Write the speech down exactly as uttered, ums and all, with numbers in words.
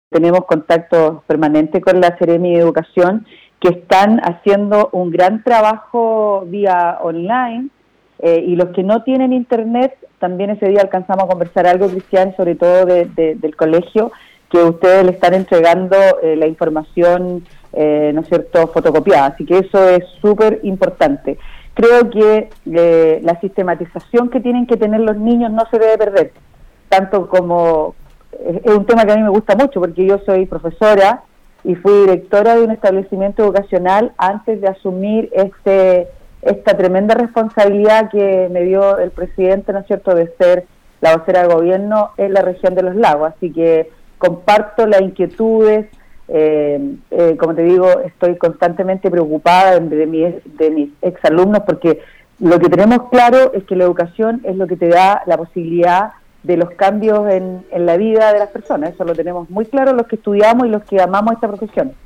tenemos contacto permanente con la Seremi de Educación, que están haciendo un gran trabajo vía online, eh, y los que no tienen internet, también ese día alcanzamos a conversar algo, Cristian, sobre todo de, de, del colegio, que ustedes le están entregando eh, la información, eh, ¿no es cierto?, fotocopiada, así que eso es súper importante. Creo que eh, la sistematización que tienen que tener los niños no se debe perder, tanto como, eh, es un tema que a mí me gusta mucho, porque yo soy profesora y fui directora de un establecimiento educacional antes de asumir este esta tremenda responsabilidad que me dio el presidente, ¿no es cierto?, de ser la vocera de gobierno en la región de los lagos, así que comparto las inquietudes, eh, eh, como te digo, estoy constantemente preocupada de, de, mis, de mis exalumnos, porque lo que tenemos claro es que la educación es lo que te da la posibilidad de los cambios en, en la vida de las personas, eso lo tenemos muy claro los que estudiamos y los que amamos esta profesión.